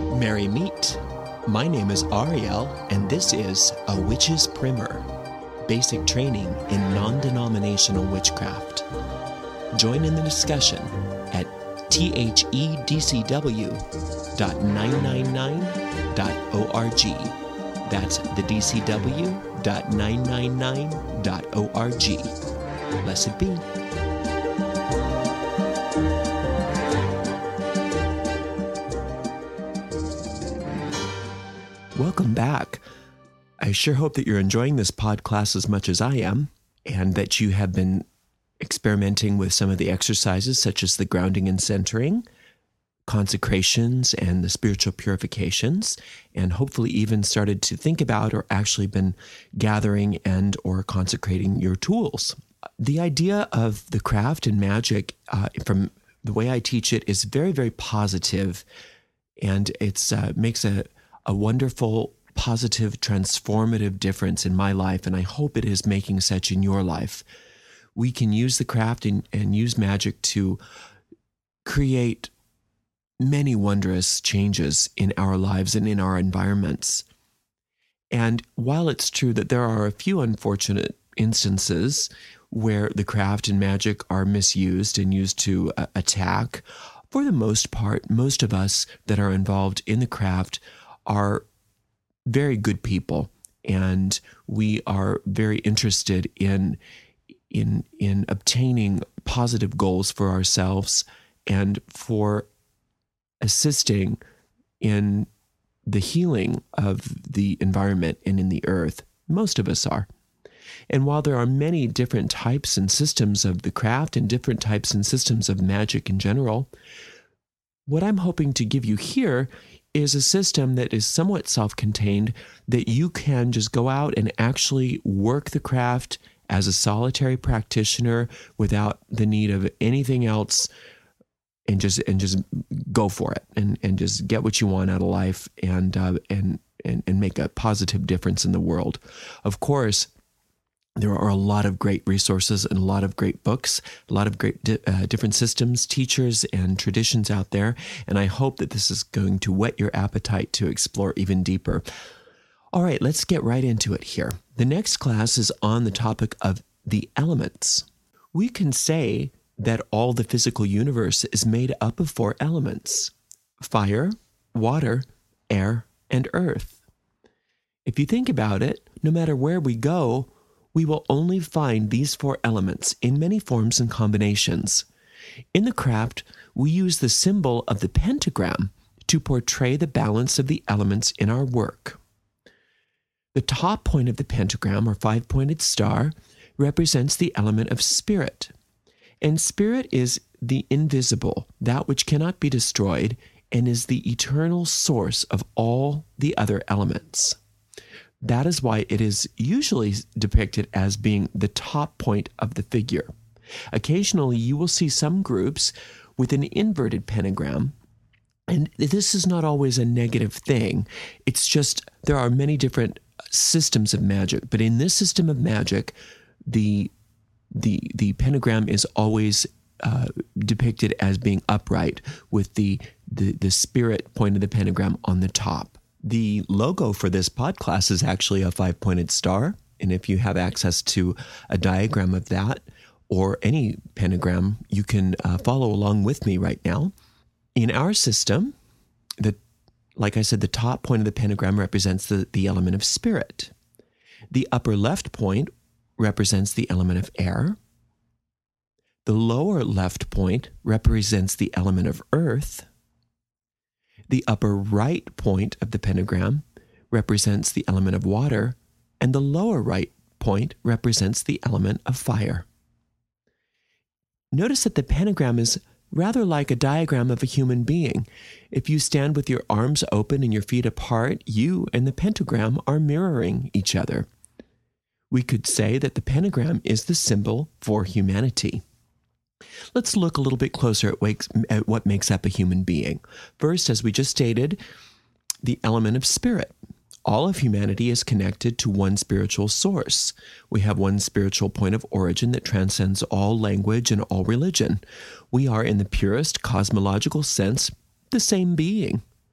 Merry meet. My name is Ariel, and this is A Witch's Primer, basic training in non-denominational witchcraft. Join in the discussion at thedcw.999.org. That's the dcw.999.org. Blessed be. Welcome back. I sure hope that you're enjoying this podcast as much as I am, and that you have been experimenting with some of the exercises such as the grounding and centering, consecrations, and the spiritual purifications, and hopefully even started to think about or actually been gathering and or consecrating your tools. The idea of the craft and magic, from the way I teach it, is very, very positive, and it's makes a wonderful, positive, transformative difference in my life, and I hope it is making such in your life. We can use the craft and use magic to create many wondrous changes in our lives and in our environments. And while it's true that there are a few unfortunate instances where the craft and magic are misused and used to attack, for the most part, most of us that are involved in the craft are very good people, and we are very interested in obtaining positive goals for ourselves and for assisting in the healing of the environment and in the earth. Most of us are. And while there are many different types and systems of the craft and different types and systems of magic in general, what I'm hoping to give you here is a system that is somewhat self-contained, that you can just go out and actually work the craft as a solitary practitioner without the need of anything else, and just go for it and just get what you want out of life and make a positive difference in the world. Of course, there are a lot of great resources and a lot of great books, a lot of great different systems, teachers, and traditions out there. And I hope that this is going to whet your appetite to explore even deeper. All right, let's get right into it here. The next class is on the topic of the elements. We can say that all the physical universe is made up of 4 elements: fire, water, air, and earth. If you think about it, no matter where we go, we will only find these 4 elements in many forms and combinations. In the craft, we use the symbol of the pentagram to portray the balance of the elements in our work. The top point of the pentagram, or 5-pointed star, represents the element of spirit. And spirit is the invisible, that which cannot be destroyed, and is the eternal source of all the other elements. That is why it is usually depicted as being the top point of the figure. Occasionally, you will see some groups with an inverted pentagram, and this is not always a negative thing. It's just there are many different systems of magic, but in this system of magic, the pentagram is always depicted as being upright with the spirit point of the pentagram on the top. The logo for this podcast is actually a 5-pointed star, and if you have access to a diagram of that or any pentagram, you can follow along with me right now. In our system, like I said, the top point of the pentagram represents the element of spirit. The upper left point represents the element of air. The lower left point represents the element of earth. The upper right point of the pentagram represents the element of water, and the lower right point represents the element of fire. Notice that the pentagram is rather like a diagram of a human being. If you stand with your arms open and your feet apart, you and the pentagram are mirroring each other. We could say that the pentagram is the symbol for humanity. Let's look a little bit closer at what makes up a human being. First, as we just stated, the element of spirit. All of humanity is connected to one spiritual source. We have one spiritual point of origin that transcends all language and all religion. We are, in the purest cosmological sense, the same being.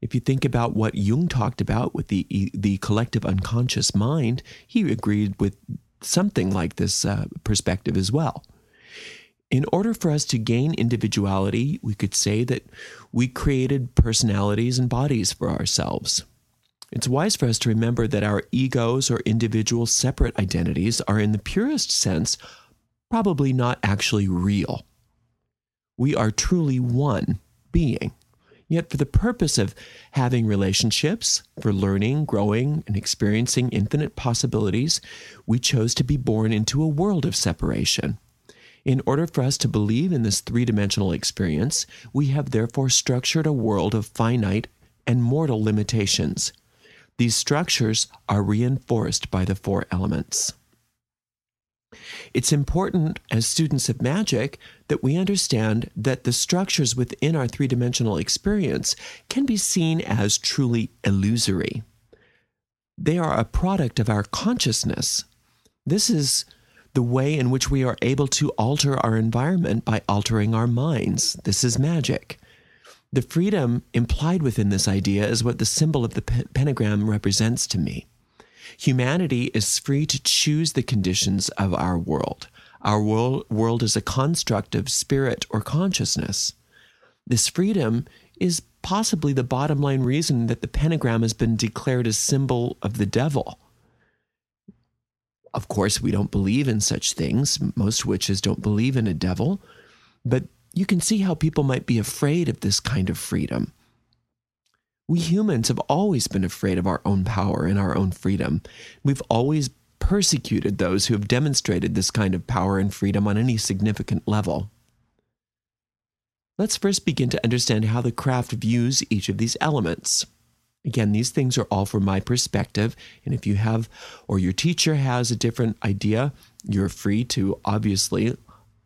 If you think about what Jung talked about with the collective unconscious mind, he agreed with something like this perspective as well. In order for us to gain individuality, we could say that we created personalities and bodies for ourselves. It's wise for us to remember that our egos or individual separate identities are, in the purest sense, probably not actually real. We are truly one being. Yet for the purpose of having relationships, for learning, growing, and experiencing infinite possibilities, we chose to be born into a world of separation. In order for us to believe in this three-dimensional experience, we have therefore structured a world of finite and mortal limitations. These structures are reinforced by the four elements. It's important as students of magic that we understand that the structures within our three-dimensional experience can be seen as truly illusory. They are a product of our consciousness. This is the way in which we are able to alter our environment by altering our minds. This is magic. The freedom implied within this idea is what the symbol of the pentagram represents to me. Humanity is free to choose the conditions of our world. Our world is a construct of spirit or consciousness. This freedom is possibly the bottom line reason that the pentagram has been declared a symbol of the devil. Of course, we don't believe in such things. Most witches don't believe in a devil. But you can see how people might be afraid of this kind of freedom. We humans have always been afraid of our own power and our own freedom. We've always persecuted those who have demonstrated this kind of power and freedom on any significant level. Let's first begin to understand how the craft views each of these elements. Again, these things are all from my perspective, and if you have, or your teacher has a different idea, you're free to obviously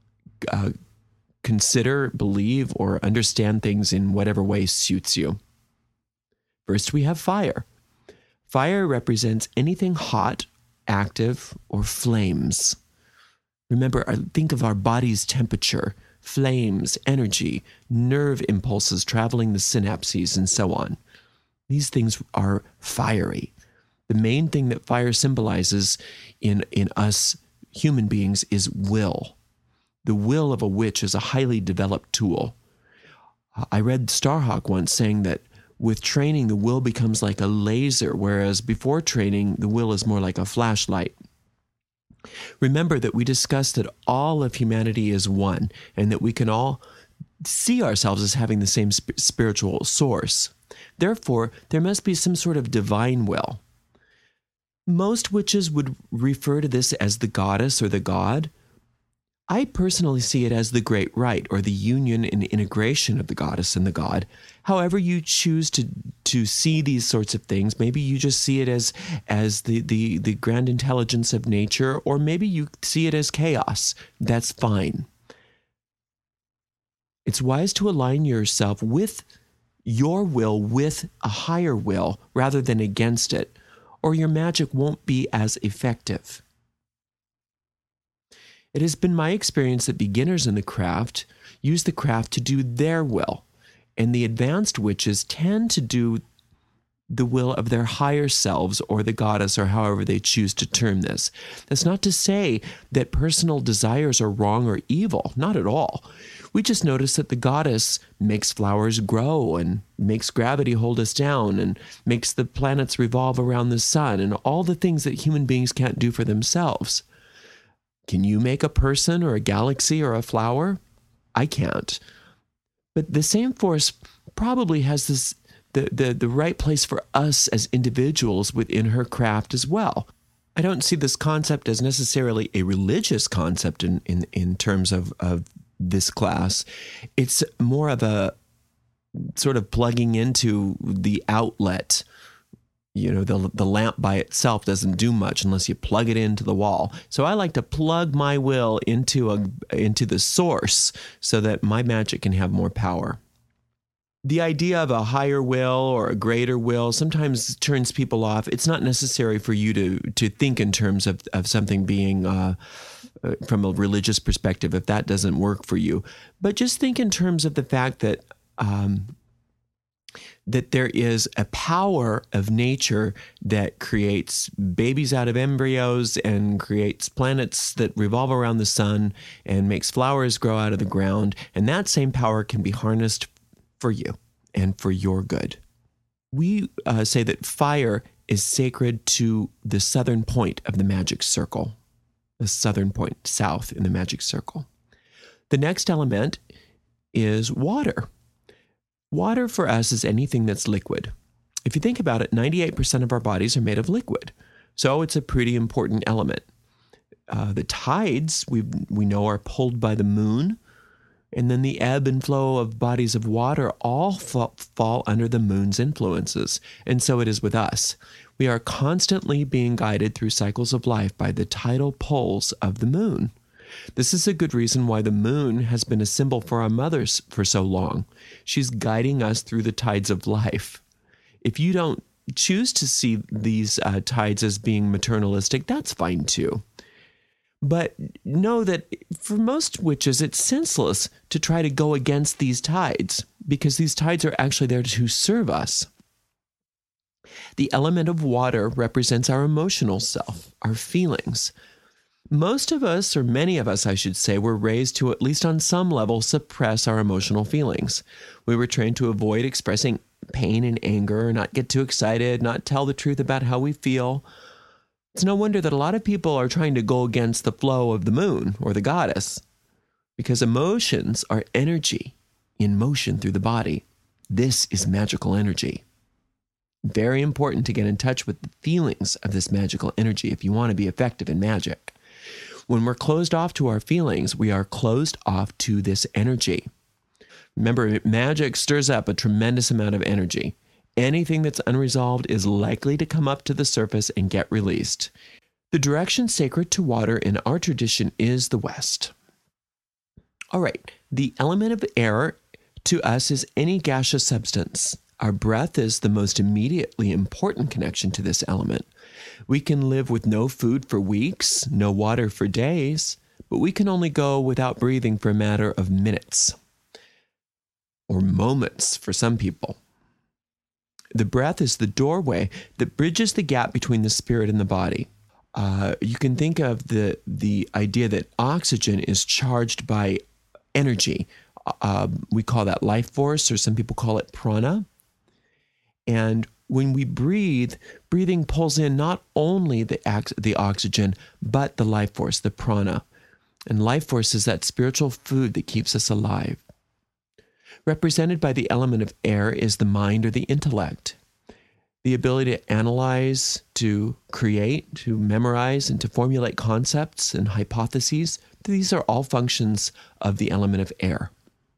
consider, believe, or understand things in whatever way suits you. First, we have fire. Fire represents anything hot, active, or flames. Remember, think of our body's temperature, flames, energy, nerve impulses traveling the synapses, and so on. These things are fiery. The main thing that fire symbolizes in us human beings is will. The will of a witch is a highly developed tool. I read Starhawk once saying that with training, the will becomes like a laser, whereas before training, the will is more like a flashlight. Remember that we discussed that all of humanity is one, and that we can all see ourselves as having the same spiritual source. Therefore, there must be some sort of divine will. Most witches would refer to this as the goddess or the god. I personally see it as the great rite, or the union and integration of the goddess and the god. However you choose to see these sorts of things, maybe you just see it as the grand intelligence of nature, or maybe you see it as chaos. That's fine. It's wise to align yourself with your will with a higher will rather than against it, or your magic won't be as effective. It has been my experience that beginners in the craft use the craft to do their will, and the advanced witches tend to do the will of their higher selves or the goddess, or however they choose to term this. That's not to say that personal desires are wrong or evil, not at all. We just notice that the goddess makes flowers grow and makes gravity hold us down and makes the planets revolve around the sun and all the things that human beings can't do for themselves. Can you make a person or a galaxy or a flower? I can't. But the same force probably has the right place for us as individuals within her craft as well. I don't see this concept as necessarily a religious concept in terms of this class. It's more of a sort of plugging into the outlet. You know, the lamp by itself doesn't do much unless you plug it into the wall. So I like to plug my will into the source so that my magic can have more power. The idea of a higher will or a greater will sometimes turns people off. It's not necessary for you to think in terms of something being from a religious perspective if that doesn't work for you. But just think in terms of the fact that that there is a power of nature that creates babies out of embryos and creates planets that revolve around the sun and makes flowers grow out of the ground. And that same power can be harnessed for you and for your good. We say that fire is sacred to the southern point of the magic circle, the southern point, south in the magic circle. The next element is water. Water for us is anything that's liquid. If you think about it, 98% of our bodies are made of liquid. So it's a pretty important element. The tides, we know, are pulled by the moon. And then the ebb and flow of bodies of water all fall under the moon's influences. And so it is with us. We are constantly being guided through cycles of life by the tidal pulls of the moon. This is a good reason why the moon has been a symbol for our mothers for so long. She's guiding us through the tides of life. If you don't choose to see these tides as being maternalistic, that's fine too. But know that for most witches, it's senseless to try to go against these tides because these tides are actually there to serve us. The element of water represents our emotional self, our feelings. Most of us, or many of us, I should say, were raised to, at least on some level, suppress our emotional feelings. We were trained to avoid expressing pain and anger, not get too excited, not tell the truth about how we feel. It's no wonder that a lot of people are trying to go against the flow of the moon or the goddess, because emotions are energy in motion through the body. This is magical energy. Very important to get in touch with the feelings of this magical energy if you want to be effective in magic. When we're closed off to our feelings, we are closed off to this energy. Remember, magic stirs up a tremendous amount of energy. Anything that's unresolved is likely to come up to the surface and get released. The direction sacred to water in our tradition is the west. All right, the element of air to us is any gaseous substance. Our breath is the most immediately important connection to this element. We can live with no food for weeks, no water for days, but we can only go without breathing for a matter of minutes or moments for some people. The breath is the doorway that bridges the gap between the spirit and the body. You can think of the idea that oxygen is charged by energy. We call that life force, or some people call it prana. And when we breathe, breathing pulls in not only the oxygen, but the life force, the prana. And life force is that spiritual food that keeps us alive. Represented by the element of air is the mind or the intellect. The ability to analyze, to create, to memorize, and to formulate concepts and hypotheses. These are all functions of the element of air.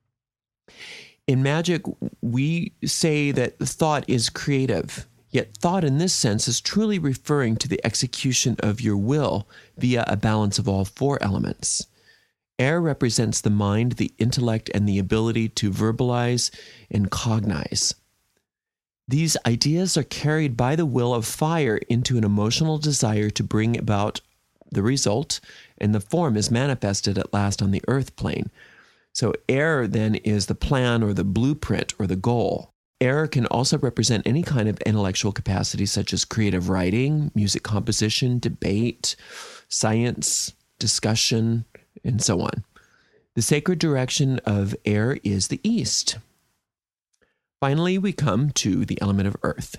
In magic, we say that thought is creative, yet thought in this sense is truly referring to the execution of your will via a balance of all four elements. Air represents the mind, the intellect, and the ability to verbalize and cognize. These ideas are carried by the will of fire into an emotional desire to bring about the result, and the form is manifested at last on the earth plane. So air then is the plan or the blueprint or the goal. Air can also represent any kind of intellectual capacity such as creative writing, music composition, debate, science, discussion, and so on. The sacred direction of air is the east. Finally, we come to the element of earth.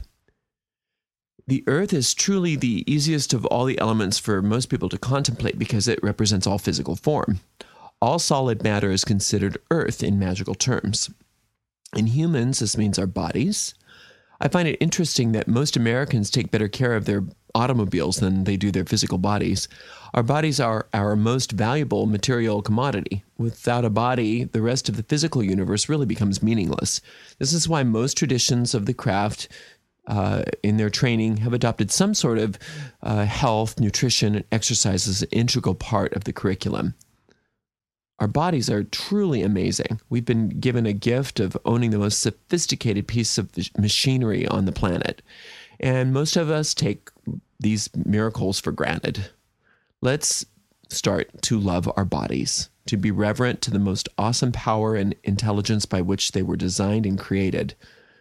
The earth is truly the easiest of all the elements for most people to contemplate because it represents all physical form. All solid matter is considered earth in magical terms. In humans, this means our bodies. I find it interesting that most Americans take better care of their automobiles than they do their physical bodies. Our bodies are our most valuable material commodity. Without a body, the rest of the physical universe really becomes meaningless. This is why most traditions of the craft in their training have adopted some sort of health, nutrition, and exercise as an integral part of the curriculum. Our bodies are truly amazing. We've been given a gift of owning the most sophisticated piece of machinery on the planet. And most of us take these miracles for granted. Let's start to love our bodies, to be reverent to the most awesome power and intelligence by which they were designed and created.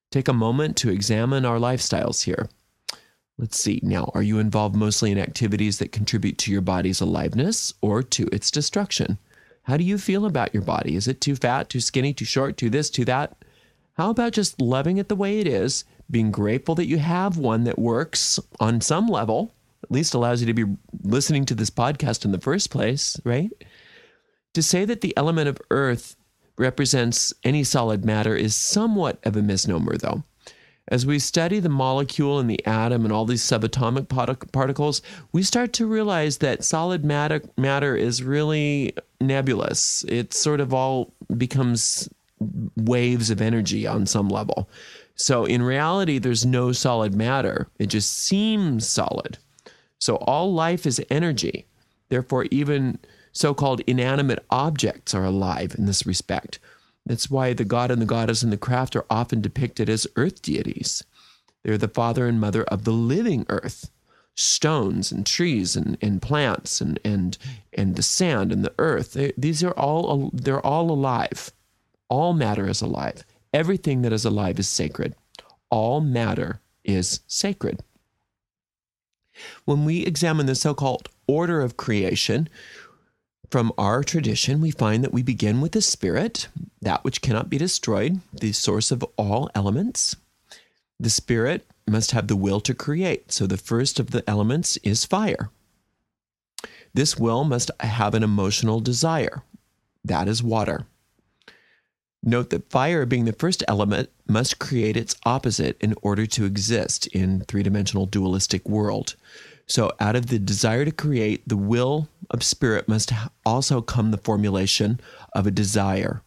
take a moment to examine our lifestyles here. Let's see. Now, are you involved mostly in activities that contribute to your body's aliveness or to its destruction? How do you feel about your body? Is it too fat, too skinny, too short, too this, too that? How about just loving it the way it is, being grateful that you have one that works on some level, at least allows you to be listening to this podcast in the first place, right? To say that the element of earth represents any solid matter is somewhat of a misnomer, though. As we study the molecule and the atom and all these subatomic particles, we start to realize that solid matter is really nebulous. It sort of all becomes waves of energy on some level. So in reality, there's no solid matter. It just seems solid. So all life is energy. Therefore, even so-called inanimate objects are alive in this respect. That's why the god and the goddess in the craft are often depicted as earth deities. They're the father and mother of the living earth, stones and trees and plants and the sand and the earth. They're all alive. All matter is alive. Everything that is alive is sacred. All matter is sacred. When we examine the so-called order of creation, from our tradition, we find that we begin with the spirit, that which cannot be destroyed, the source of all elements. The spirit must have the will to create. So the first of the elements is fire. This will must have an emotional desire. That is water. Note that fire, being the first element, must create its opposite in order to exist in three-dimensional dualistic world. So out of the desire to create, the will of spirit must also come the formulation of a desire.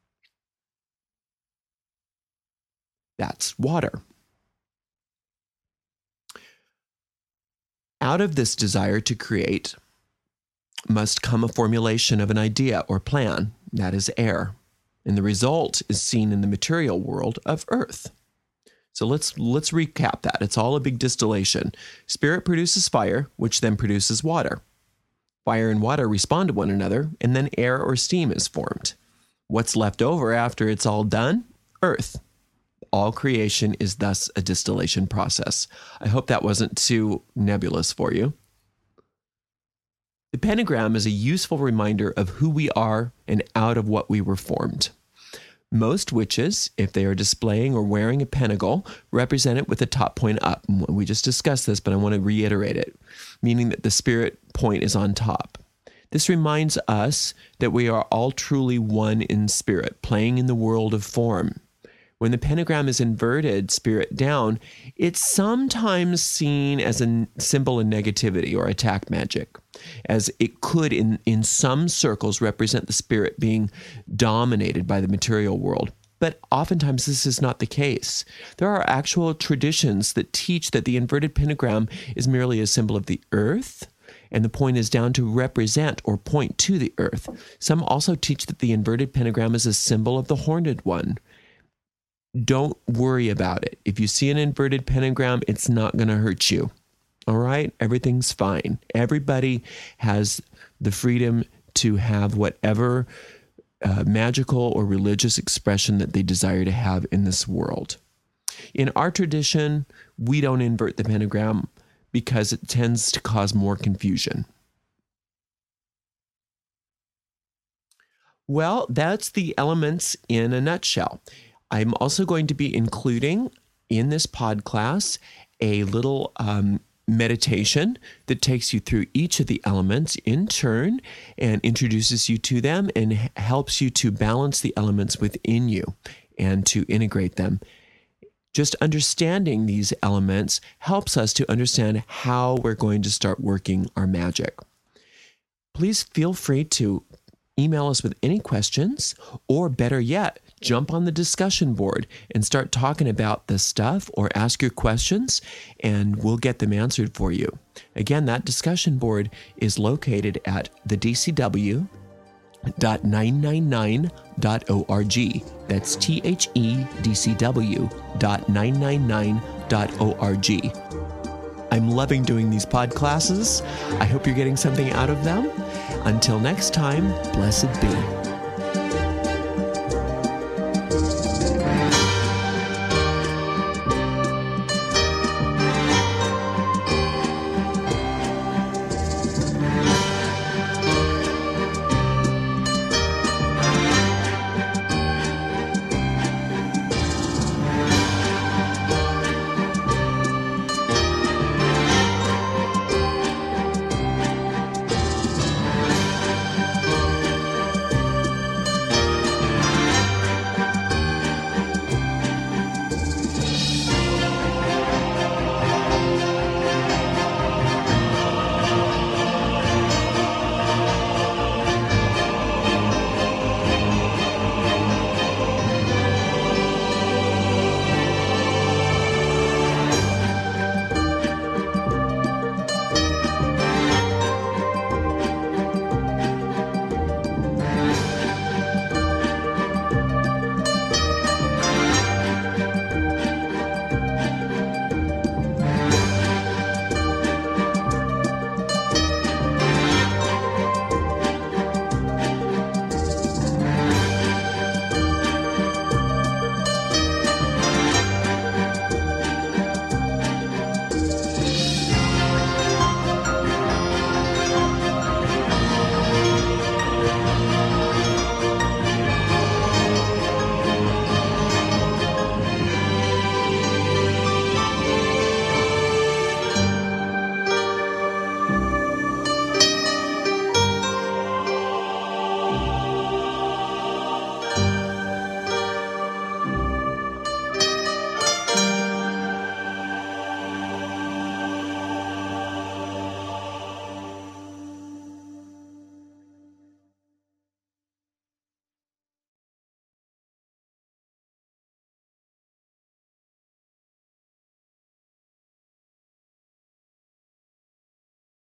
That's water. Out of this desire to create must come a formulation of an idea or plan. That is air. And the result is seen in the material world of earth. So let's recap that. It's all a big distillation. Spirit produces fire, which then produces water. Fire and water respond to one another, and then air or steam is formed. What's left over after it's all done? Earth. All creation is thus a distillation process. I hope that wasn't too nebulous for you. The pentagram is a useful reminder of who we are and out of what we were formed. Most witches, if they are displaying or wearing a pentacle, represent it with the top point up. We just discussed this, but I want to reiterate it, meaning that the spirit point is on top. This reminds us that we are all truly one in spirit, playing in the world of form. When the pentagram is inverted, spirit down, it's sometimes seen as a symbol of negativity or attack magic, as it could in some circles represent the spirit being dominated by the material world. But oftentimes this is not the case. There are actual traditions that teach that the inverted pentagram is merely a symbol of the earth, and the point is down to represent or point to the earth. Some also teach that the inverted pentagram is a symbol of the horned one. Don't worry about it. If you see an inverted pentagram, it's not going to hurt you. All right? Everything's fine. Everybody has the freedom to have whatever magical or religious expression that they desire to have in this world. In our tradition, we don't invert the pentagram because it tends to cause more confusion. Well, that's the elements in a nutshell. I'm also going to be including in this pod class a little meditation that takes you through each of the elements in turn and introduces you to them and helps you to balance the elements within you and to integrate them. Just understanding these elements helps us to understand how we're going to start working our magic. Please feel free to email us with any questions, or better yet, jump on the discussion board and start talking about this stuff or ask your questions and we'll get them answered for you. Again, that discussion board is located at thedcw.999.org. That's thedcw.999.org. I'm loving doing these pod classes. I hope you're getting something out of them. Until next time, blessed be.